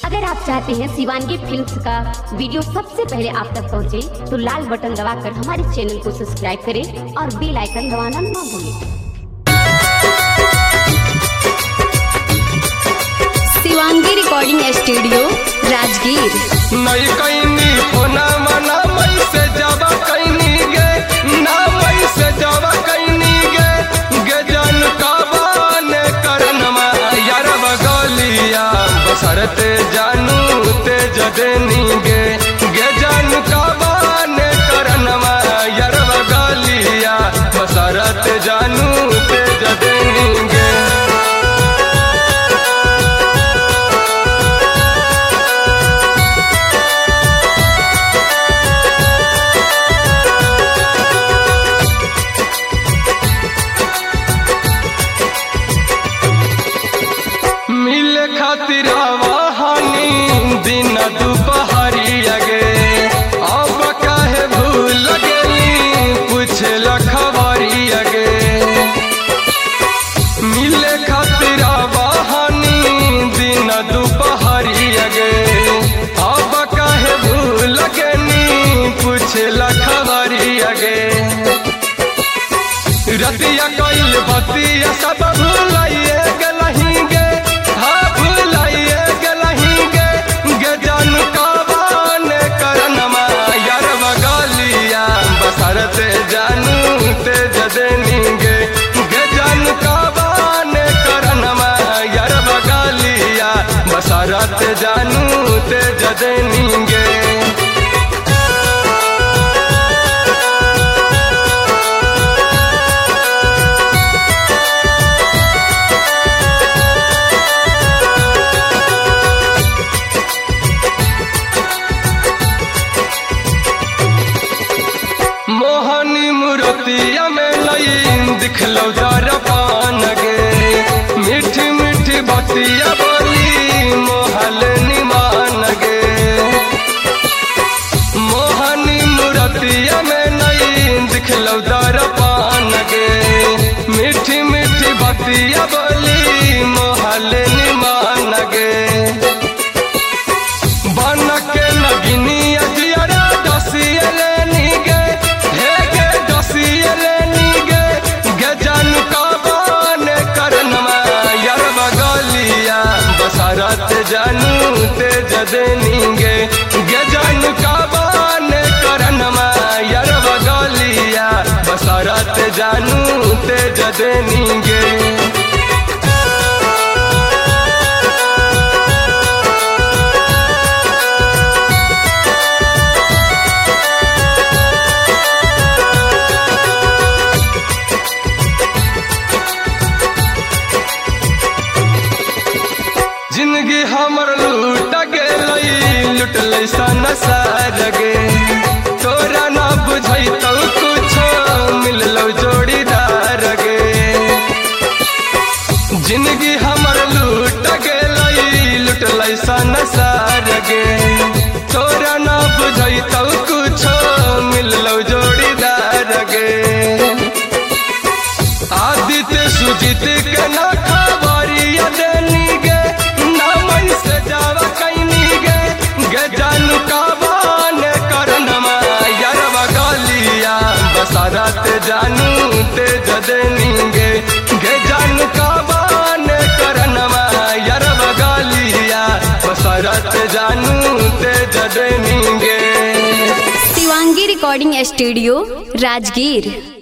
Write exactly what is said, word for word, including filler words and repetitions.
अगर आप चाहते हैं शिवांगी फिल्म्स का वीडियो सबसे पहले आप तक पहुंचे, तो लाल बटन दबाकर हमारे चैनल को सब्सक्राइब करें और बेल आइकन दबाना ना भूलें। Shivangi recording studio Rajgir. नई कईनी होना मना मई से जावा कईनी गे ना मई से जावा कईनी गे गे जान काबाने करनमा यार बगलिया बसरते जानू ते जदेनी गे गे जान काबाने करनमा यार बगलिया बसरते जानू ते जदेनी गे। खातिर वहानी दिन दोपहरी अगे अब काहे भूल गेली कुछ लखबरी अगे मिले खातिर वहानी दिन दोपहरी अगे अब काहे भूल गेली कुछ लखबरी अगे रतिया कइल बतिया सब भूलाइए गलही गे बसरते जानू ते जदेनी गे गे जानू काबाने करनमा यार बगलिया बसरते जानू ते जदेनी गे। मोहनी मूर्तिया में लई दिखलो दरपान गे मीठी मीठी बतिया बोली मोहल निमान गे मोहनी मूर्तिया में लई दिखलो दरपान गे मीठी मीठी बतिया बोली मोहल निमान गे बन के नगिनी अजियारा दसिया लेनी गे बसरत जानू ते जदेनी गे गे जानू काबाने करनमा यार बगलिया बसरत जानू ते जदेनी गे। जिंदगी हमर लूट गेलई लुटल संसार गे तोरा ना बुझैतौ कुछो मिललो जोड़ीदार गे जिंदगी हमर लूट गेलई लुटल संसार गे तोरा ना बुझैतौ कुछो मिललो जोड़ीदार गे आदित्य सुजीत के ना खबरिया देनी गे से जावा कईनी गे गे जानू काबाने करनमा यार बगलिया बसरत जानू ते जदेनी गे गे जानू काबाने करनमा यार बगलिया बसरत जानू ते जदेनी गे। Shivangi recording studio Rajgir.